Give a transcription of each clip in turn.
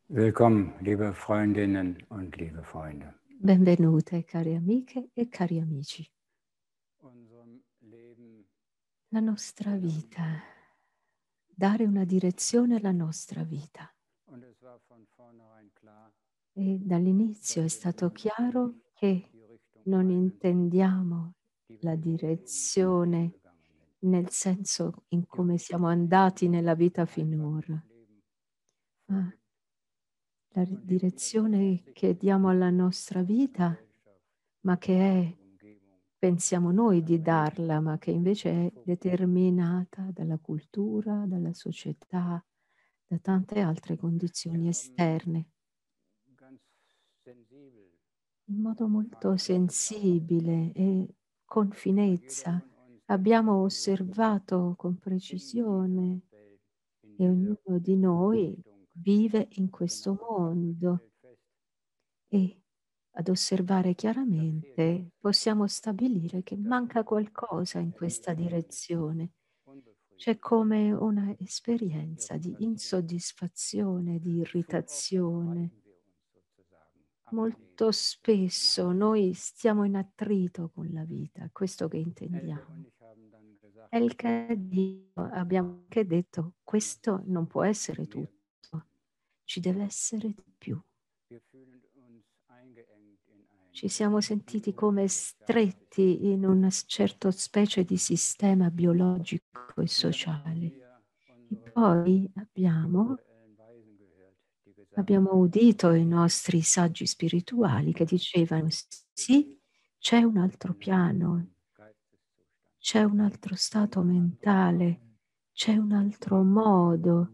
Willkommen, liebe Freundinnen und liebe Freunde. Benvenute cari amiche e cari amici. La nostra vita, dare una direzione alla nostra vita. E dall'inizio è stato chiaro che non intendiamo la direzione nel senso in come siamo andati nella vita finora, ma la direzione che diamo alla nostra vita, ma che è, pensiamo noi di darla, ma che invece è determinata dalla cultura, dalla società, da tante altre condizioni esterne. In modo molto sensibile e con finezza abbiamo osservato con precisione e ognuno di noi vive in questo mondo e ad osservare chiaramente possiamo stabilire che manca qualcosa in questa direzione. C'è come una esperienza di insoddisfazione, di irritazione. Molto spesso noi stiamo in attrito con la vita, questo che intendiamo. Elke e io abbiamo anche detto, questo non può essere tutto, ci deve essere di più. Ci siamo sentiti come stretti in una certa specie di sistema biologico e sociale. E poi abbiamo udito i nostri saggi spirituali che dicevano sì, c'è un altro piano, c'è un altro stato mentale, c'è un altro modo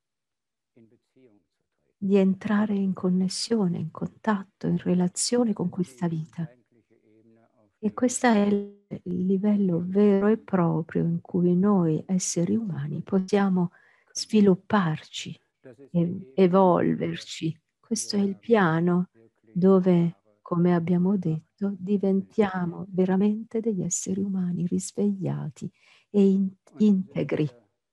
di entrare in connessione, in contatto, in relazione con questa vita. E questo è il livello vero e proprio in cui noi esseri umani possiamo svilupparci, evolverci. Questo è il piano dove, come abbiamo detto, diventiamo veramente degli esseri umani risvegliati e integri.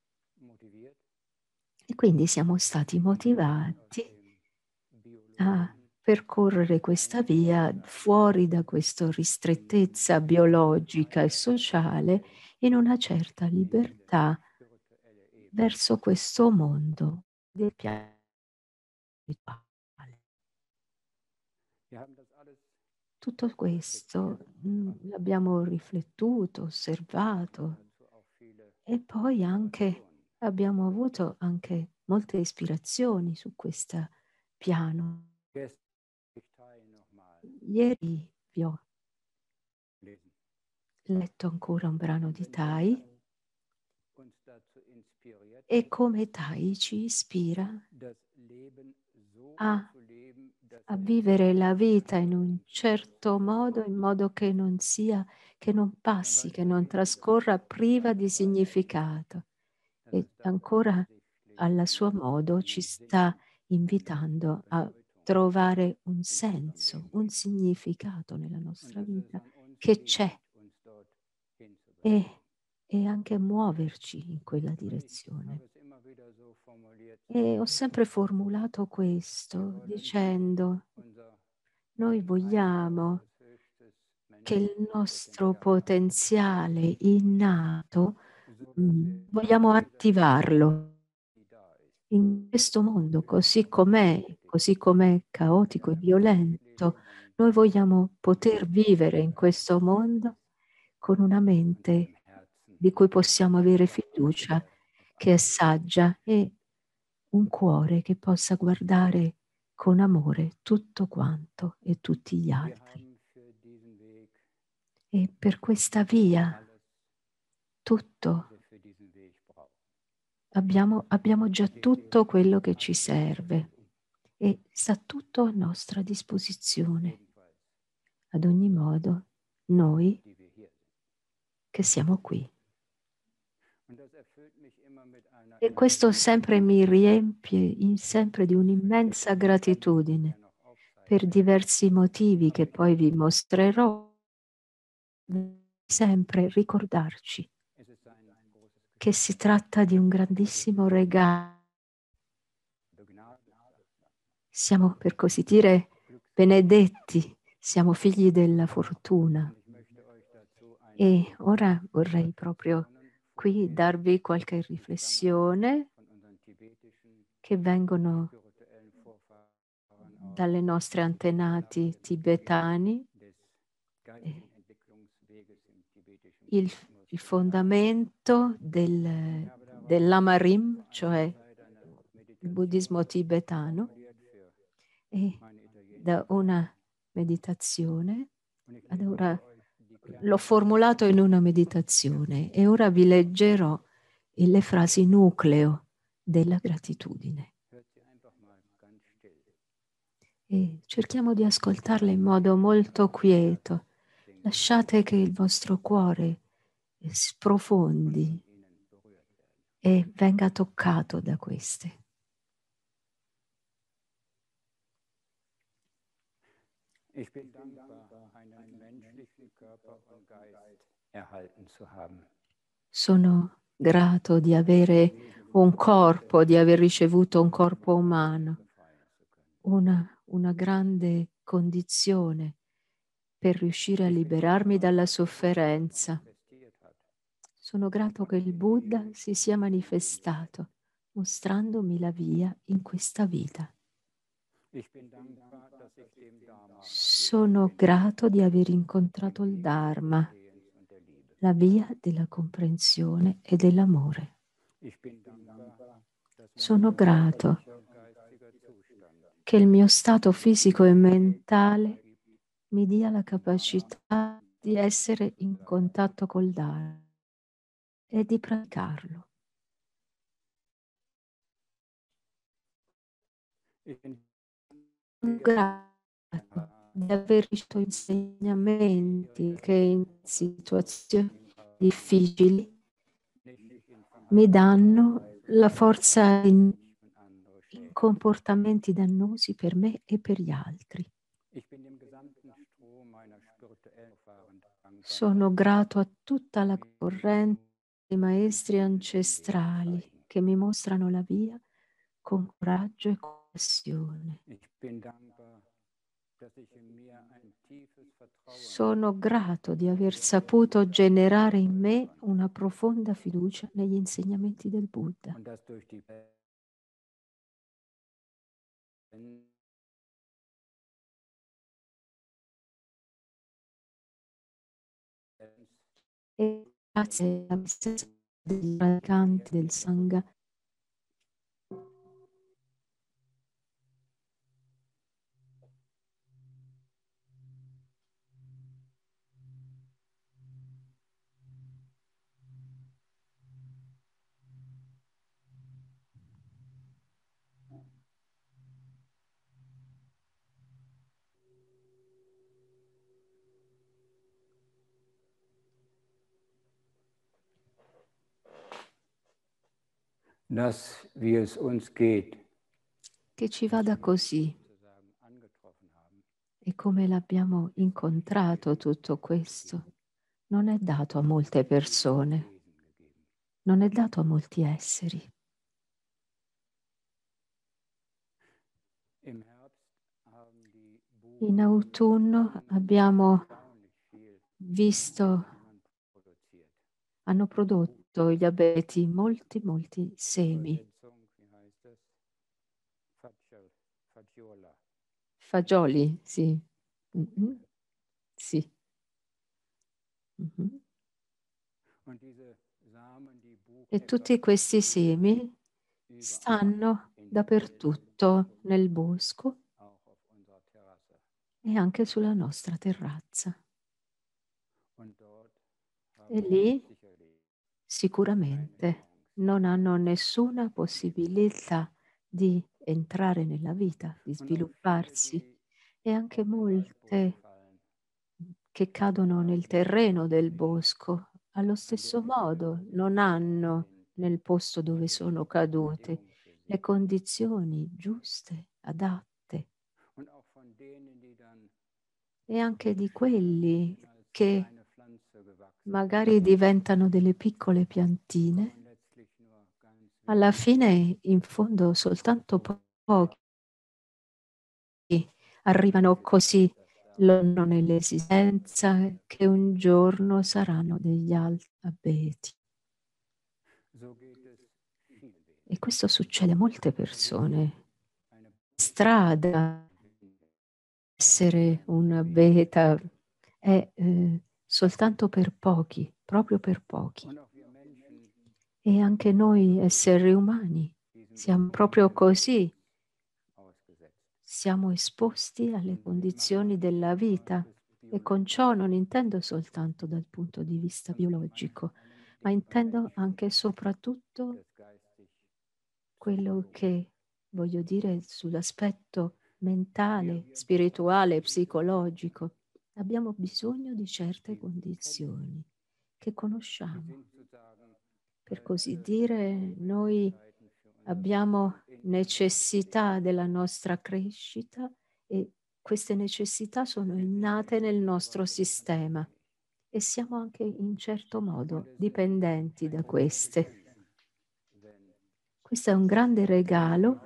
E quindi siamo stati motivati a percorrere questa via fuori da questa ristrettezza biologica e sociale in una certa libertà verso questo mondo del piano spirituale. Tutto questo l'abbiamo riflettuto, osservato e poi anche abbiamo avuto anche molte ispirazioni su questo piano. Ieri vi ho letto ancora un brano di Tai e come Tai ci ispira a vivere la vita in un certo modo, in modo che non sia, che non passi, che non trascorra priva di significato. E ancora alla sua modo ci sta invitando a trovare un senso, un significato nella nostra vita che c'è e anche muoverci in quella direzione. E ho sempre formulato questo dicendo: noi vogliamo che il nostro potenziale innato, vogliamo attivarlo in questo mondo così com'è caotico e violento. Noi vogliamo poter vivere in questo mondo con una mente di cui possiamo avere fiducia, che è saggia e un cuore che possa guardare con amore tutto quanto e tutti gli altri. E per questa via tutto abbiamo già tutto quello che ci serve e sta tutto a nostra disposizione. Ad ogni modo, noi che siamo qui. E questo sempre mi riempie sempre di un'immensa gratitudine per diversi motivi che poi vi mostrerò, sempre ricordarci che si tratta di un grandissimo regalo Siamo, per così dire, benedetti, siamo figli della fortuna. E ora vorrei proprio qui darvi qualche riflessione che vengono dalle nostre antenati tibetani. Eh, il, il fondamento dell'Amarim, cioè il buddismo tibetano, e da una meditazione, ad ora l'ho formulato in una meditazione e ora vi leggerò le frasi nucleo della gratitudine. E cerchiamo di ascoltarle in modo molto quieto. Lasciate che il vostro cuore sprofondi e venga toccato da queste. Ich bin dankbar, einen menschlichen Körper und Geist erhalten zu haben. Sono grato di avere un corpo, di aver ricevuto un corpo umano, una grande condizione per riuscire a liberarmi dalla sofferenza. Sono grato che il Buddha si sia manifestato, mostrandomi la via in questa vita. Sono grato di aver incontrato il Dharma, la via della comprensione e dell'amore. Sono grato che il mio stato fisico e mentale mi dia la capacità di essere in contatto col Dharma e di praticarlo. Sono grato di aver ricevuto insegnamenti che in situazioni difficili mi danno la forza in comportamenti dannosi per me e per gli altri. Sono grato a tutta la corrente dei maestri ancestrali che mi mostrano la via con coraggio e compassione. Sono grato di aver saputo generare in me una profonda fiducia negli insegnamenti del Buddha. E grazie alla presenza dei praticanti del Sangha Dass, wie es uns geht, che ci vada così e come l'abbiamo incontrato tutto questo non è dato a molte persone, non è dato a molti esseri. In autunno abbiamo visto, hanno prodotto gli abeti molti semi. Fagioli, sì. Mm-hmm. Sì. Mm-hmm. E tutti questi semi stanno dappertutto nel bosco e anche sulla nostra terrazza. E lì sicuramente non hanno nessuna possibilità di entrare nella vita, di svilupparsi, e anche molte che cadono nel terreno del bosco, allo stesso modo non hanno nel posto dove sono cadute le condizioni giuste, adatte. E anche di quelli che magari diventano delle piccole piantine, alla fine in fondo soltanto pochi arrivano così lontano nell'esistenza che un giorno saranno degli alfabeti. E questo succede a molte persone. Strada, essere una beta è soltanto per pochi, proprio per pochi. E anche noi esseri umani siamo proprio così. Siamo esposti alle condizioni della vita e con ciò non intendo soltanto dal punto di vista biologico, ma intendo anche e soprattutto quello che voglio dire sull'aspetto mentale, spirituale, psicologico. Abbiamo bisogno di certe condizioni che conosciamo. Per così dire, noi abbiamo necessità della nostra crescita e queste necessità sono innate nel nostro sistema e siamo anche in certo modo dipendenti da queste. Questo è un grande regalo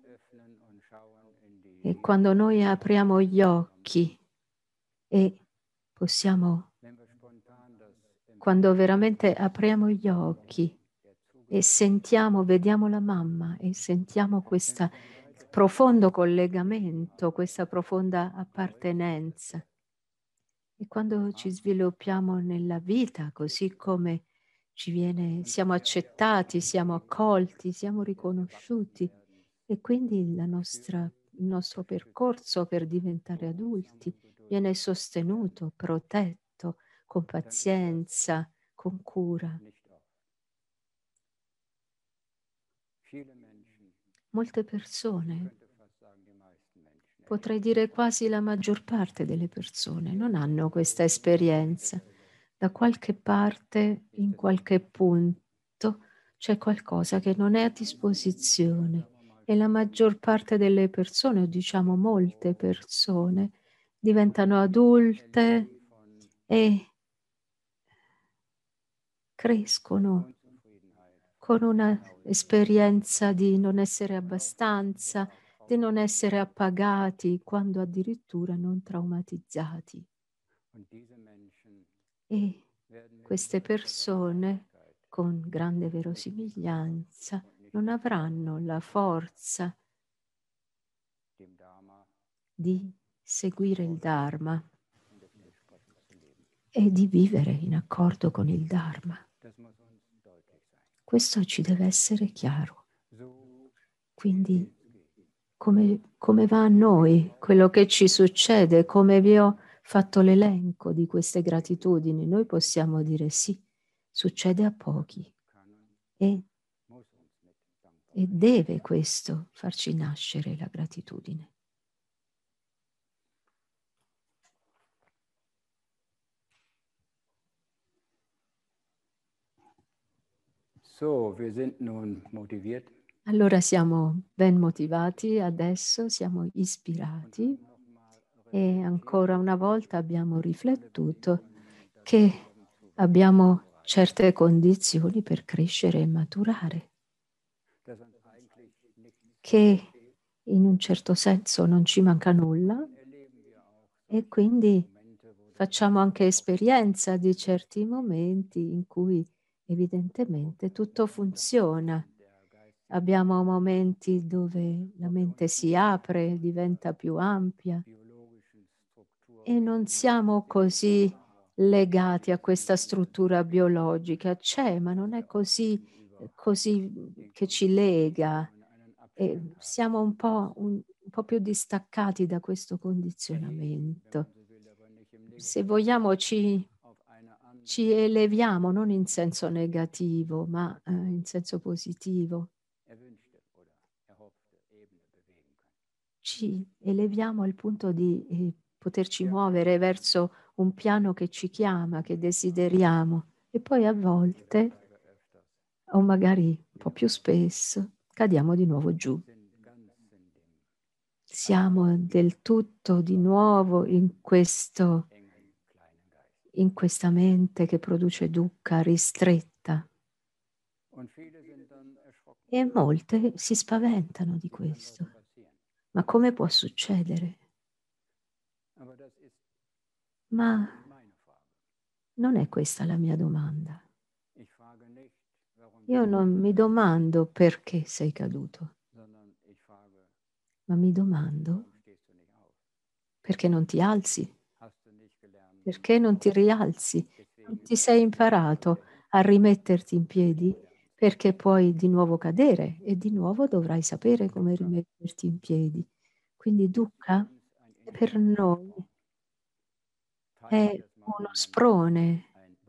e quando noi apriamo gli occhi e possiamo, quando veramente apriamo gli occhi e sentiamo, vediamo la mamma e sentiamo questo profondo collegamento, questa profonda appartenenza. E quando ci sviluppiamo nella vita, così come siamo accettati, siamo accolti, siamo riconosciuti e quindi il nostro percorso per diventare adulti viene sostenuto, protetto, con pazienza, con cura. Molte persone, potrei dire quasi la maggior parte delle persone, non hanno questa esperienza. Da qualche parte, in qualche punto, c'è qualcosa che non è a disposizione e la maggior parte delle persone, o diciamo molte persone, diventano adulte e crescono con una esperienza di non essere abbastanza, di non essere appagati, quando addirittura non traumatizzati. E queste persone, con grande verosimiglianza, non avranno la forza di seguire il Dharma e di vivere in accordo con il Dharma. Questo ci deve essere chiaro. Quindi come va a noi quello che ci succede, come vi ho fatto l'elenco di queste gratitudini, noi possiamo dire sì, succede a pochi e deve questo farci nascere la gratitudine. So, wir sind nun motiviert. Allora siamo ben motivati, adesso siamo ispirati e ancora una volta abbiamo riflettuto che abbiamo certe condizioni per crescere e maturare, che in un certo senso non ci manca nulla e quindi facciamo anche esperienza di certi momenti in cui evidentemente tutto funziona. Abbiamo momenti dove la mente si apre, diventa più ampia e non siamo così legati a questa struttura biologica. C'è, ma non è così che ci lega. E siamo un po' più distaccati da questo condizionamento. Se vogliamo ci eleviamo, non in senso negativo, ma in senso positivo. Ci eleviamo al punto di poterci muovere verso un piano che ci chiama, che desideriamo e poi a volte, o magari un po' più spesso, cadiamo di nuovo giù. Siamo del tutto di nuovo in questa mente che produce dukkha ristretta. E molte si spaventano di questo. Ma come può succedere? Ma non è questa la mia domanda. Io non mi domando perché sei caduto, ma mi domando perché non ti alzi, perché non ti rialzi, non ti sei imparato a rimetterti in piedi, perché puoi di nuovo cadere e di nuovo dovrai sapere come rimetterti in piedi. Quindi dukkha per noi è uno sprone.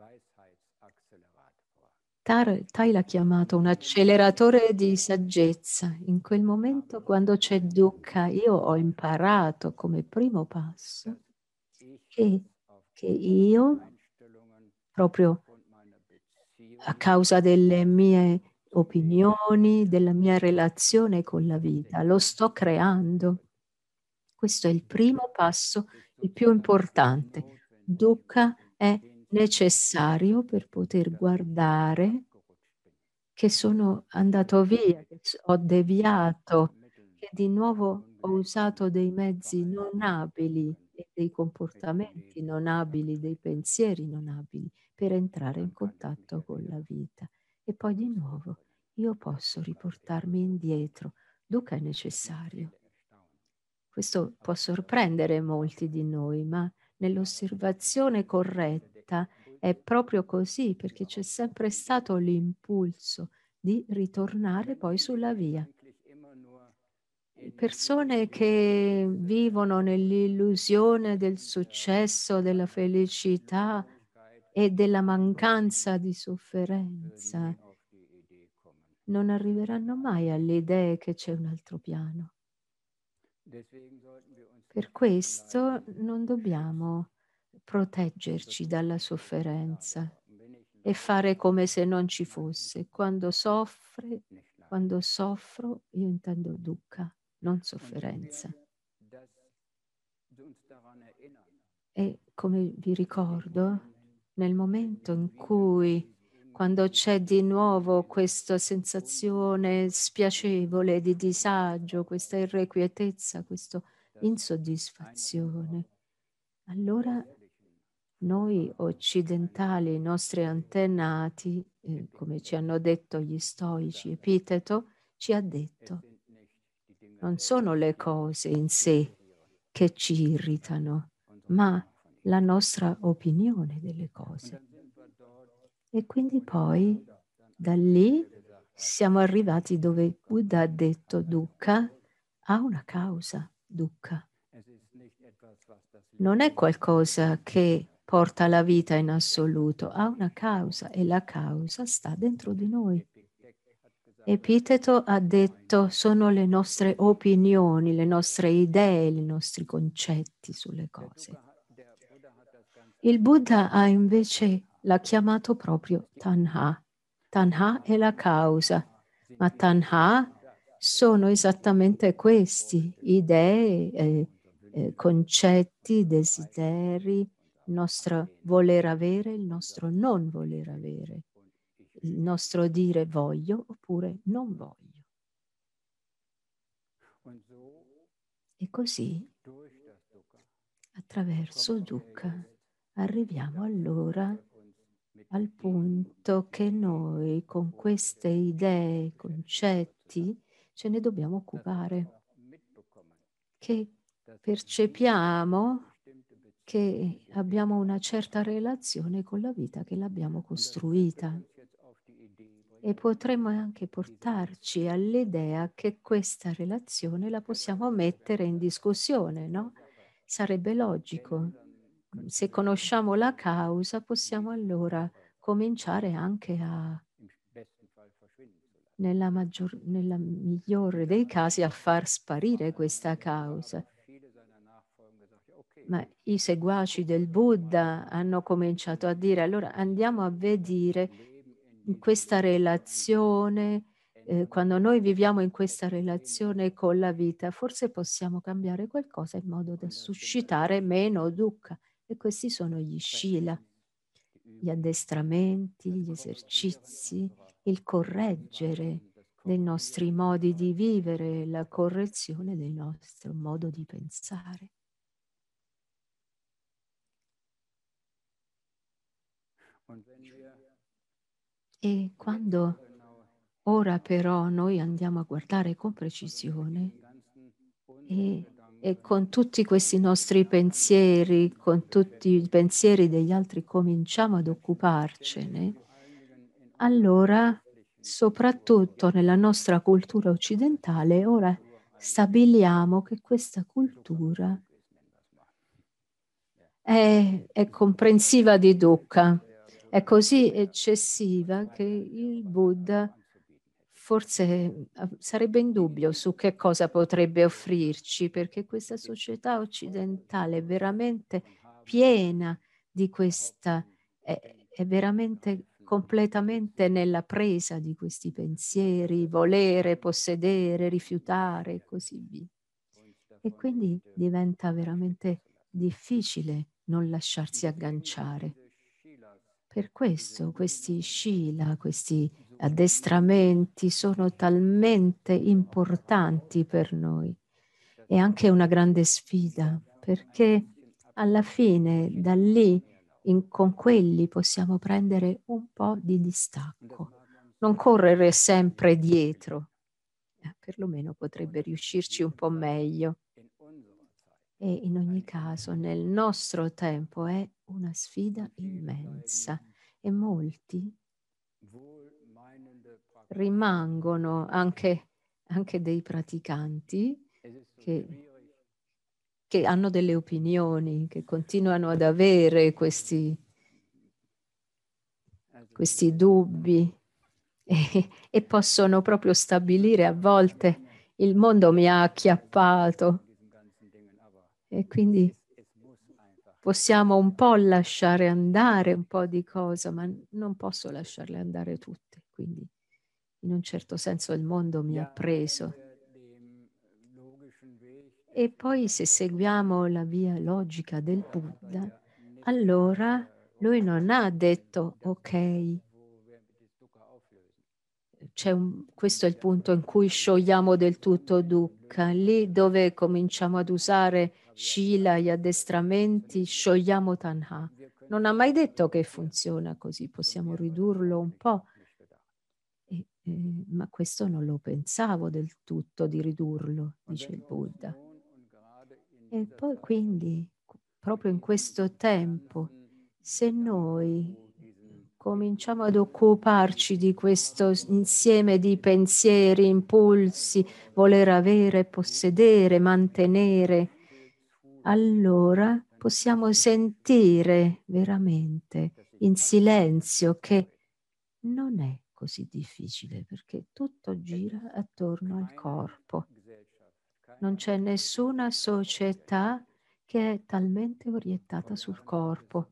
Tai l'ha chiamato un acceleratore di saggezza. In quel momento, quando c'è dukkha, io ho imparato come primo passo che io, proprio a causa delle mie opinioni, della mia relazione con la vita, lo sto creando. Questo è il primo passo, il più importante. Dukkha è necessario per poter guardare che sono andato via, che ho deviato, che di nuovo ho usato dei mezzi non abili e dei comportamenti non abili, dei pensieri non abili per entrare in contatto con la vita. E poi di nuovo io posso riportarmi indietro. Dukkha è necessario. Questo può sorprendere molti di noi, ma nell'osservazione corretta è proprio così, perché c'è sempre stato l'impulso di ritornare poi sulla via. Persone che vivono nell'illusione del successo, della felicità e della mancanza di sofferenza non arriveranno mai alle idee che c'è un altro piano. Per questo non dobbiamo proteggerci dalla sofferenza e fare come se non ci fosse. Quando soffro, io intendo dukkha, non sofferenza. E come vi ricordo, nel momento in cui, quando c'è di nuovo questa sensazione spiacevole di disagio, questa irrequietezza, questa insoddisfazione, allora noi occidentali, i nostri antenati, come ci hanno detto gli stoici, Epiteto ci ha detto, non sono le cose in sé che ci irritano, ma la nostra opinione delle cose. E quindi poi da lì siamo arrivati dove Buddha ha detto dukkha ha una causa, dukkha. Non è qualcosa che porta la vita in assoluto, ha una causa e la causa sta dentro di noi. Epiteto ha detto sono le nostre opinioni, le nostre idee, i nostri concetti sulle cose. Il Buddha ha invece l'ha chiamato proprio Tanha. Tanha è la causa, ma Tanha sono esattamente questi, idee, concetti, desideri, il nostro voler avere, il nostro non voler avere, il nostro dire voglio oppure non voglio. E così, attraverso dukkha, arriviamo allora al punto che noi con queste idee, concetti, ce ne dobbiamo occupare, che percepiamo che abbiamo una certa relazione con la vita che l'abbiamo costruita e potremmo anche portarci all'idea che questa relazione la possiamo mettere in discussione, no? Sarebbe logico. Se conosciamo la causa, possiamo allora cominciare anche a, nella migliore dei casi, a far sparire questa causa. Ma i seguaci del Buddha hanno cominciato a dire: allora andiamo a vedere in questa relazione, quando noi viviamo in questa relazione con la vita, forse possiamo cambiare qualcosa in modo da suscitare meno dukkha. E questi sono gli shila, gli addestramenti, gli esercizi, il correggere dei nostri modi di vivere, la correzione del nostro modo di pensare. E quando ora però noi andiamo a guardare con precisione e con tutti questi nostri pensieri, con tutti i pensieri degli altri cominciamo ad occuparcene, allora soprattutto nella nostra cultura occidentale ora stabiliamo che questa cultura è comprensiva di dukkha, è così eccessiva che il Buddha forse sarebbe in dubbio su che cosa potrebbe offrirci, perché questa società occidentale è veramente piena di questa, è veramente completamente nella presa di questi pensieri, volere, possedere, rifiutare e così via. E quindi diventa veramente difficile non lasciarsi agganciare. Per questo questi Shila, questi addestramenti sono talmente importanti per noi. È anche una grande sfida, perché alla fine da lì con quelli possiamo prendere un po' di distacco, non correre sempre dietro. Perlomeno potrebbe riuscirci un po' meglio. E in ogni caso nel nostro tempo è una sfida immensa e molti rimangono anche dei praticanti che hanno delle opinioni, che continuano ad avere questi dubbi e possono proprio stabilire a volte il mondo mi ha acchiappato e quindi possiamo un po' lasciare andare un po' di cose, ma non posso lasciarle andare tutte, quindi in un certo senso il mondo mi ha preso. E poi se seguiamo la via logica del Buddha, allora lui non ha detto ok, questo è il punto in cui sciogliamo del tutto dukkha, lì dove cominciamo ad usare shila, gli addestramenti, sciogliamo tanha. Non ha mai detto che funziona così, possiamo ridurlo un po', ma questo non lo pensavo del tutto di ridurlo, dice il Buddha. E poi quindi, proprio in questo tempo, se noi cominciamo ad occuparci di questo insieme di pensieri, impulsi, voler avere, possedere, mantenere, allora possiamo sentire veramente in silenzio che non è così difficile perché tutto gira attorno al corpo. Non c'è nessuna società che è talmente orientata sul corpo.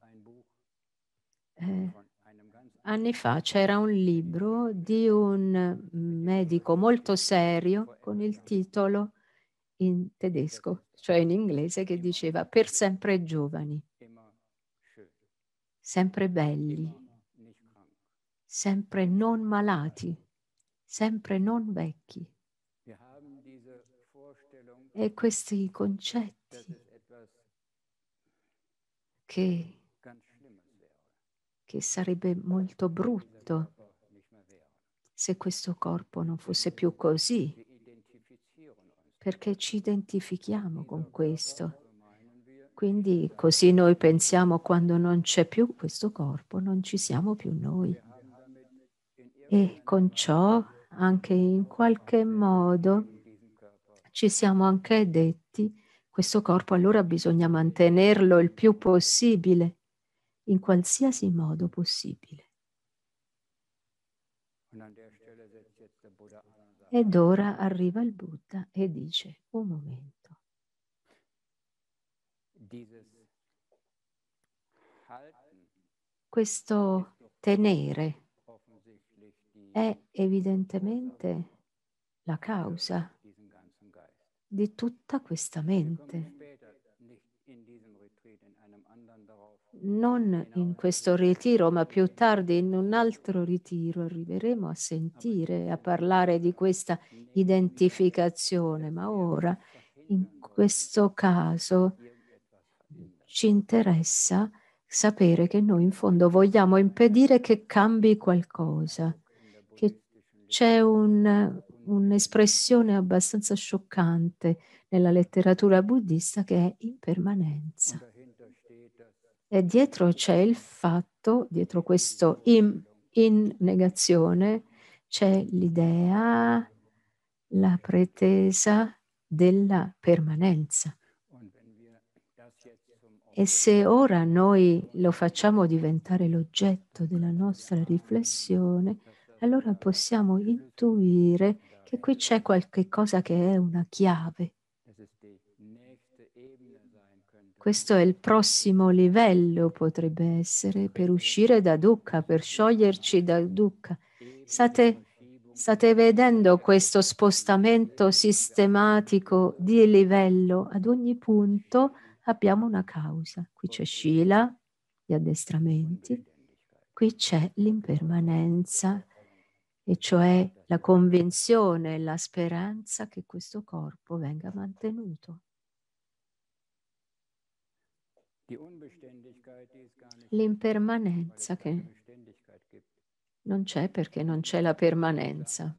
Anni fa c'era un libro di un medico molto serio con il titolo in tedesco, cioè in inglese, che diceva per sempre giovani, sempre belli, sempre non malati, sempre non vecchi. E questi concetti che sarebbe molto brutto se questo corpo non fosse più così, perché ci identifichiamo con questo. Quindi così noi pensiamo quando non c'è più questo corpo, non ci siamo più noi. E con ciò anche in qualche modo ci siamo anche detti questo corpo allora bisogna mantenerlo il più possibile, in qualsiasi modo possibile. Ed ora arriva il Buddha e dice, un momento. Questo tenere è evidentemente la causa di tutta questa mente. Non in questo ritiro, ma più tardi in un altro ritiro arriveremo a sentire, a parlare di questa identificazione, ma ora in questo caso ci interessa sapere che noi in fondo vogliamo impedire che cambi qualcosa, che c'è un'espressione abbastanza scioccante nella letteratura buddista che è impermanenza. E dietro c'è il fatto, dietro questo in negazione, c'è l'idea, la pretesa della permanenza. E se ora noi lo facciamo diventare l'oggetto della nostra riflessione, allora possiamo intuire che qui c'è qualche cosa che è una chiave. Questo è il prossimo livello, potrebbe essere, per uscire da dukkha, per scioglierci da dukkha. State vedendo questo spostamento sistematico di livello? Ad ogni punto abbiamo una causa. Qui c'è Shila, gli addestramenti, qui c'è l'impermanenza, e cioè la convinzione, la speranza che questo corpo venga mantenuto. L'impermanenza che non c'è perché non c'è la permanenza.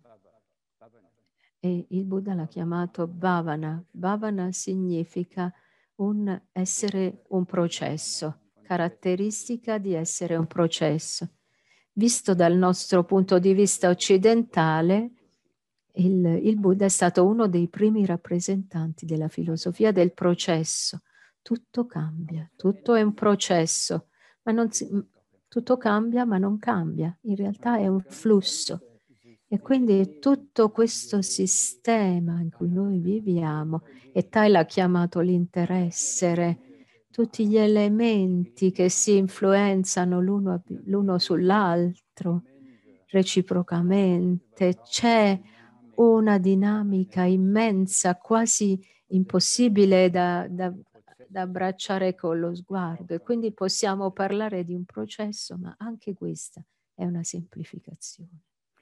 E il Buddha l'ha chiamato bhavana. Bhavana significa essere un processo, caratteristica di essere un processo. Visto dal nostro punto di vista occidentale, il Buddha è stato uno dei primi rappresentanti della filosofia del processo. Tutto cambia, tutto è un processo, ma tutto cambia ma non cambia, in realtà è un flusso. E quindi tutto questo sistema in cui noi viviamo, e Tai l'ha chiamato l'interessere, tutti gli elementi che si influenzano l'uno sull'altro reciprocamente, c'è una dinamica immensa, quasi impossibile da abbracciare con lo sguardo, e quindi possiamo parlare di un processo, ma anche questa è una semplificazione.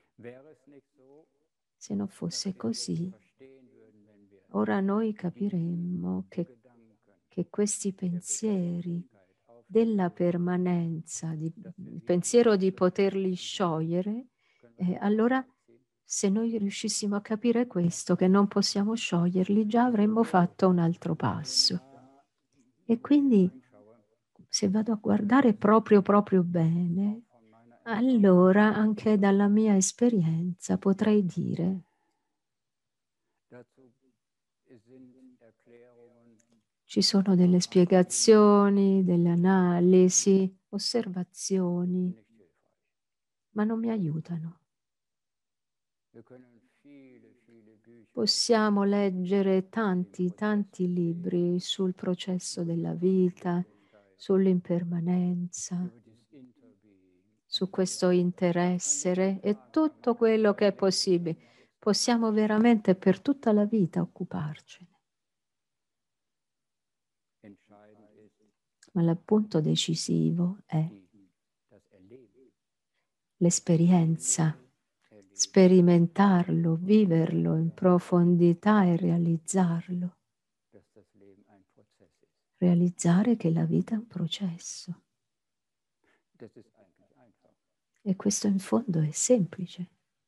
Se non fosse così, ora noi capiremmo che questi pensieri della permanenza, il pensiero di poterli sciogliere, allora se noi riuscissimo a capire questo, che non possiamo scioglierli, già avremmo fatto un altro passo. E quindi, se vado a guardare proprio bene, allora anche dalla mia esperienza potrei dire: ci sono delle spiegazioni, delle analisi, osservazioni, ma non mi aiutano. Possiamo leggere tanti libri sul processo della vita, sull'impermanenza, su questo interessere e tutto quello che è possibile. Possiamo veramente per tutta la vita occuparcene. Ma il punto decisivo è l'esperienza, sperimentarlo, viverlo in profondità e realizzarlo. Realizzare che la vita è un processo. E questo in fondo è semplice.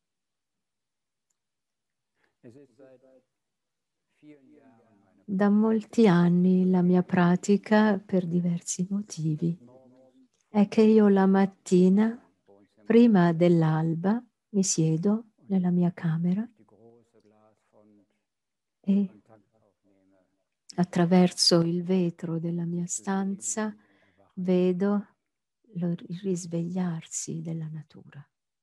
Da molti anni la mia pratica, per diversi motivi, è che io la mattina, prima dell'alba, mi siedo nella mia camera e attraverso il vetro della mia stanza vedo il risvegliarsi della natura.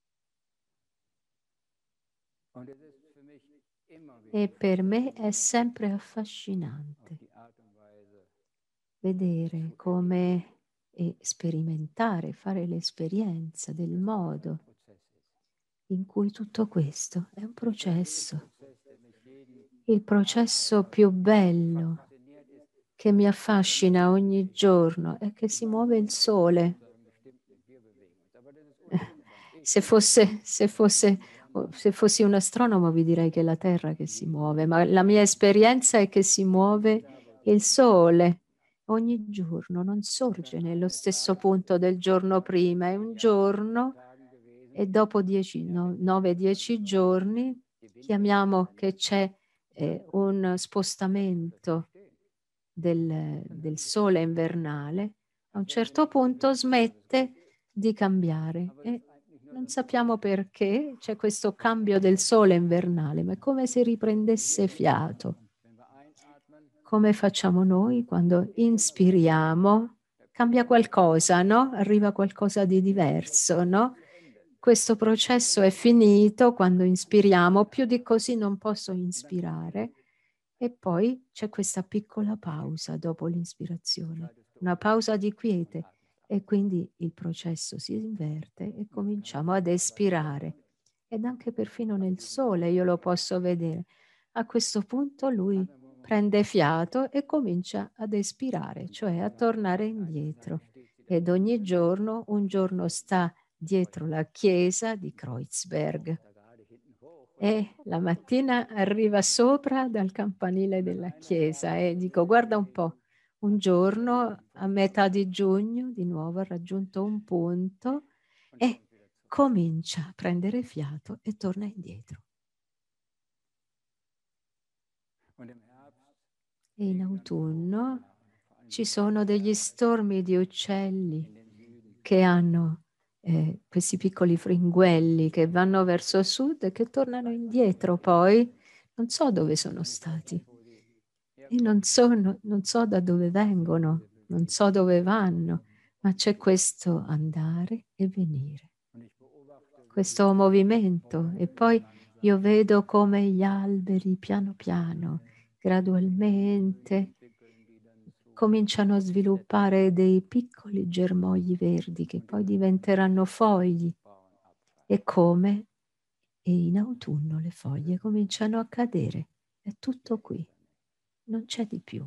E per me è sempre affascinante vedere come e sperimentare, fare l'esperienza del modo in cui tutto questo è un processo. Il processo più bello che mi affascina ogni giorno è che si muove il sole. Se fossi un astronomo vi direi che è la Terra che si muove, ma la mia esperienza è che si muove il sole. ogni giorno non sorge nello stesso punto del giorno prima, è un giorno e dopo 9-10 giorni chiamiamo che c'è un spostamento del sole invernale, a un certo punto smette di cambiare e non sappiamo perché c'è questo cambio del sole invernale, ma è come se riprendesse fiato. Come facciamo noi quando inspiriamo? Cambia qualcosa, no? Arriva qualcosa di diverso, no? Questo processo è finito quando inspiriamo, più di così non posso inspirare. E poi c'è questa piccola pausa dopo l'inspirazione, una pausa di quiete e quindi il processo si inverte e cominciamo ad espirare. Ed anche perfino nel sole io lo posso vedere. A questo punto lui prende fiato e comincia ad espirare, cioè a tornare indietro. Ed ogni giorno, un giorno sta dietro la chiesa di Kreuzberg e la mattina arriva sopra dal campanile della chiesa e dico: guarda un po', un giorno a metà di giugno di nuovo ha raggiunto un punto e comincia a prendere fiato e torna indietro. E in autunno ci sono degli stormi di uccelli che hanno questi piccoli fringuelli che vanno verso sud e che tornano indietro poi. Non so dove sono stati e non so da dove vengono, non so dove vanno, ma c'è questo andare e venire, questo movimento. E poi io vedo come gli alberi piano piano, gradualmente, cominciano a sviluppare dei piccoli germogli verdi che poi diventeranno fogli. E come? E in autunno le foglie cominciano a cadere. È tutto qui. Non c'è di più.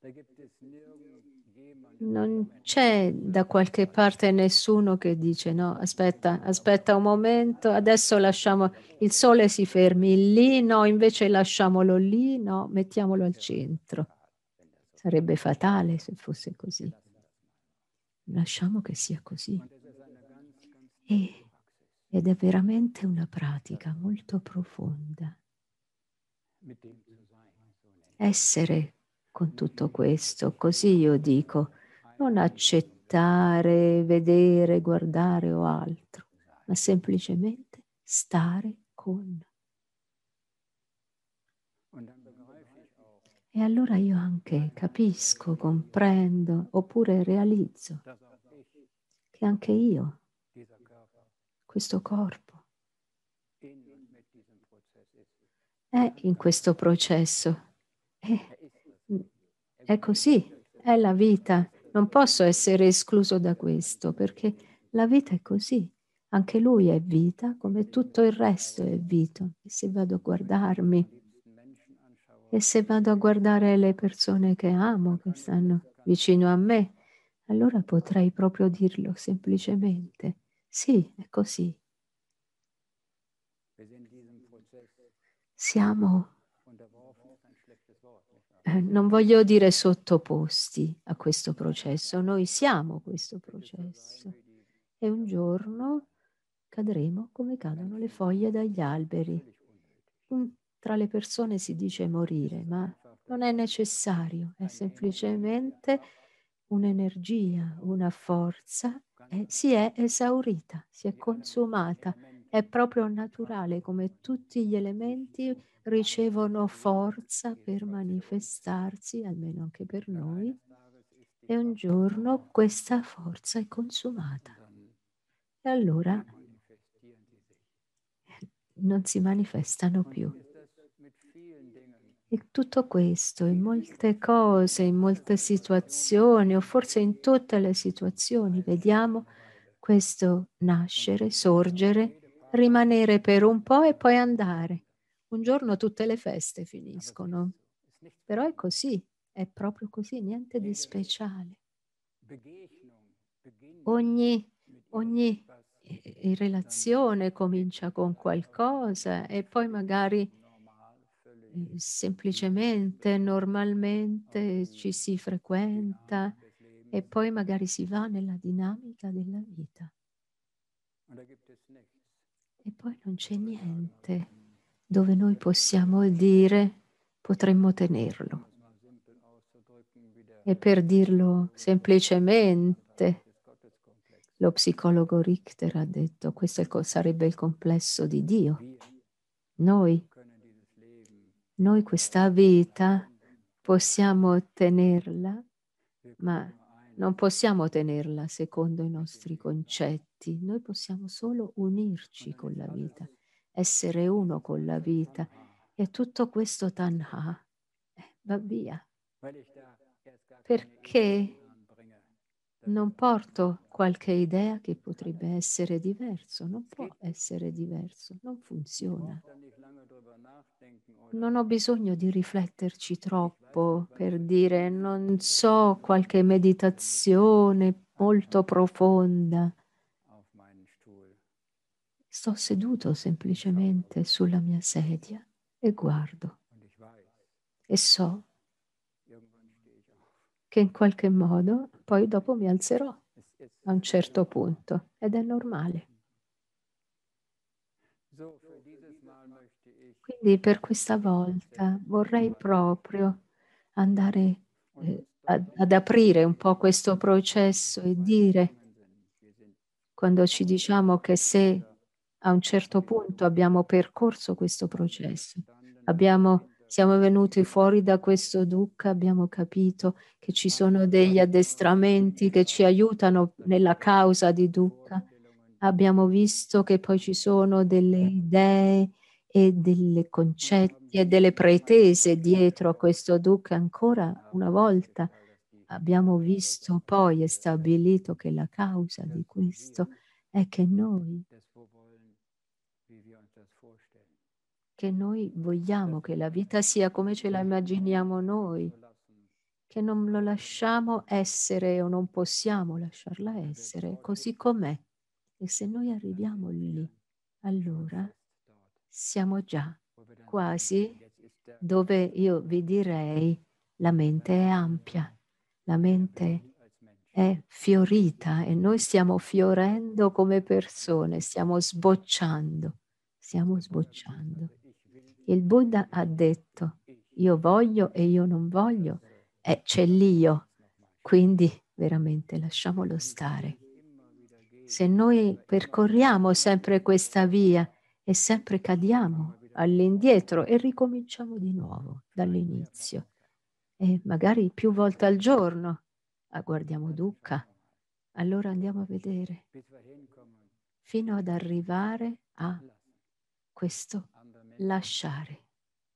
Non c'è da qualche parte nessuno che dice no, aspetta un momento, adesso lasciamo, il sole si fermi lì, no, invece lasciamolo lì, no, mettiamolo al centro. Sarebbe fatale se fosse così. Lasciamo che sia così. Ed è veramente una pratica molto profonda. Essere con tutto questo, così io dico, non accettare, vedere, guardare o altro, ma semplicemente stare con. E allora io anche capisco, comprendo, oppure realizzo che anche io, questo corpo, è in questo processo. È così, è la vita. Non posso essere escluso da questo, perché la vita è così. Anche lui è vita, come tutto il resto è vita. E se vado a guardarmi, e se vado a guardare le persone che amo, che stanno vicino a me, allora potrei proprio dirlo semplicemente. Sì, è così. Siamo, non voglio dire sottoposti a questo processo, noi siamo questo processo. E un giorno cadremo come cadono le foglie dagli alberi. Tra le persone si dice morire, ma non è necessario, è semplicemente un'energia, una forza e si è esaurita, si è consumata. È proprio naturale come tutti gli elementi ricevono forza per manifestarsi, almeno anche per noi, e un giorno questa forza è consumata. E allora non si manifestano più. E tutto questo in molte cose, in molte situazioni, o forse in tutte le situazioni, vediamo questo nascere, sorgere, rimanere per un po' e poi andare. Un giorno tutte le feste finiscono, però è così, è proprio così, niente di speciale. Ogni relazione comincia con qualcosa e poi magari semplicemente, normalmente ci si frequenta e poi magari si va nella dinamica della vita. E poi non c'è niente dove noi possiamo dire potremmo tenerlo. E per dirlo semplicemente, lo psicologo Richter ha detto, questo sarebbe il complesso di Dio. Noi questa vita possiamo tenerla, ma non possiamo tenerla secondo i nostri concetti. Noi possiamo solo unirci con la vita, essere uno con la vita. E tutto questo tanha va via. Perché non porto qualche idea che potrebbe essere diverso, non può essere diverso, non funziona. Non ho bisogno di rifletterci troppo per dire non so, qualche meditazione molto profonda. Sto seduto semplicemente sulla mia sedia e guardo e so che in qualche modo poi dopo mi alzerò a un certo punto ed è normale. Quindi per questa volta vorrei proprio andare ad aprire un po' questo processo e dire, quando ci diciamo che se a un certo punto abbiamo percorso questo processo, siamo venuti fuori da questo dukkha, abbiamo capito che ci sono degli addestramenti che ci aiutano nella causa di dukkha, abbiamo visto che poi ci sono delle idee e dei concetti e delle pretese dietro a questo dukkha. Ancora una volta abbiamo visto poi e stabilito che la causa di questo è che noi vogliamo che la vita sia come ce la immaginiamo noi, che non lo lasciamo essere o non possiamo lasciarla essere così com'è. E se noi arriviamo lì, allora siamo già quasi dove io vi direi la mente è ampia, la mente è fiorita e noi stiamo fiorendo come persone, stiamo sbocciando. Il Buddha ha detto, io voglio e io non voglio, e c'è l'io, quindi veramente lasciamolo stare. Se noi percorriamo sempre questa via e sempre cadiamo all'indietro e ricominciamo di nuovo dall'inizio, e magari più volte al giorno, guardiamo dukkha, allora andiamo a vedere, fino ad arrivare a questo lasciare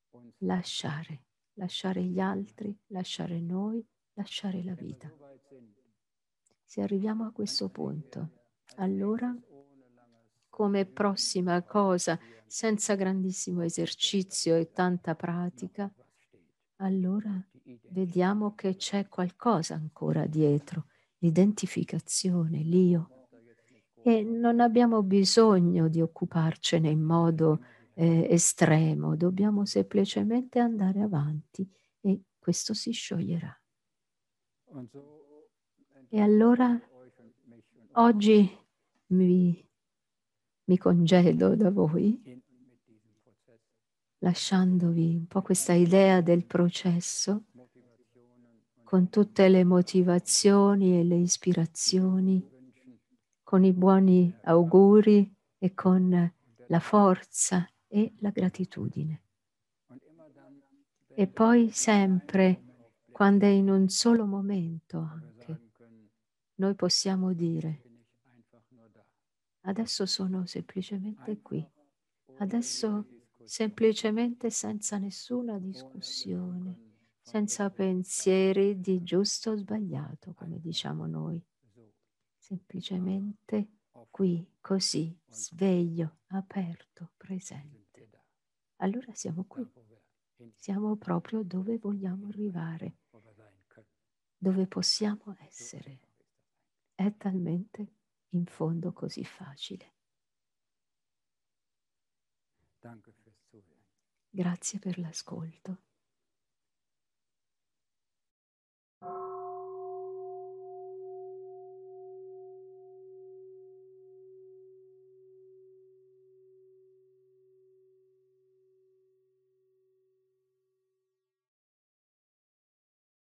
gli altri, lasciare noi, lasciare la vita. Se arriviamo a questo punto, allora, come prossima cosa, senza grandissimo esercizio e tanta pratica, allora vediamo che c'è qualcosa ancora dietro, l'identificazione, l'io. E non abbiamo bisogno di occuparcene in modo estremo, dobbiamo semplicemente andare avanti e questo si scioglierà. E allora oggi mi congedo da voi, lasciandovi un po' questa idea del processo, con tutte le motivazioni e le ispirazioni, con i buoni auguri e con la forza e la gratitudine. E poi sempre, quando è in un solo momento anche, noi possiamo dire, adesso sono semplicemente qui, adesso semplicemente senza nessuna discussione, senza pensieri di giusto o sbagliato, come diciamo noi, semplicemente qui, così, sveglio, aperto, presente. Allora siamo qui, siamo proprio dove vogliamo arrivare, dove possiamo essere. È talmente in fondo così facile. Grazie per l'ascolto.